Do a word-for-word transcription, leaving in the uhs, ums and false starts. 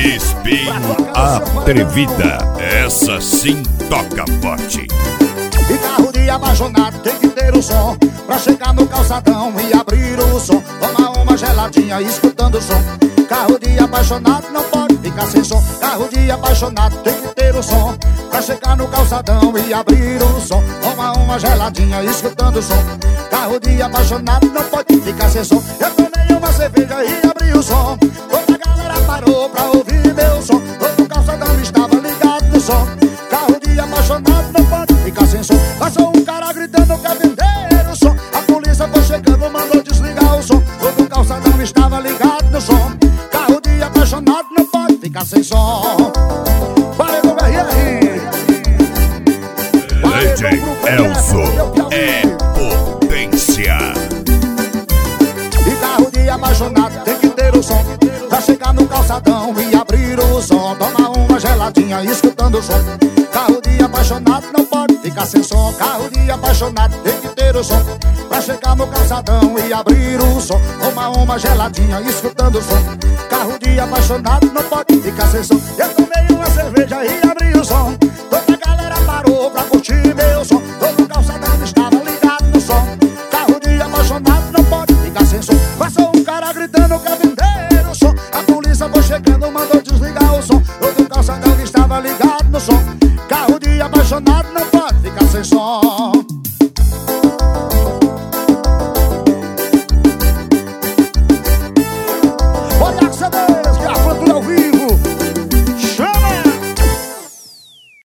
Espinho Atrevida, essa sim toca forte. E carro de apaixonado tem que ter o som pra chegar no calçadão e abrir o som. Tomar uma geladinha escutando o som. Carro de apaixonado não pode ficar sem som. Carro de apaixonado tem que ter o som pra chegar no calçadão e abrir o som. Tomar uma geladinha escutando o som. Carro de apaixonado não pode ficar sem som. Eu tomei uma cerveja e abri o som. Toda a galera parou pra ouvir meu som. Todo o calçadão estava ligado no som. Carro de apaixonado não pode ficar sem som. Passou um cara gritando quer vender o som. A polícia foi chegando, mandou desligar o som. Todo o calçadão estava ligado no som. Carro de apaixonado não pode ficar sem som. Valeu, meu R R. D J Elzo é potência. E carro de apaixonado tem que ter o som pra chegar no calçadão e abrir o som. Tomar uma geladinha escutando o som. Carro de apaixonado não pode ficar sem som. Carro de apaixonado tem que ter o som pra chegar no calçadão e abrir o som. Tomar uma geladinha escutando o som. Carro de apaixonado não pode ficar sem som. Eu tomei uma cerveja e abri o som. Toda a galera parou pra curtir meu som. Todo o calçadão estava ligado no som. Carro de apaixonado não pode ficar sem som. Passou um cara gritando quer vender o som. A polícia foi chegando, mandou desligar o som. Todo o calçadão estava ligado no som. Carro de apaixonado não pode ficar sem som.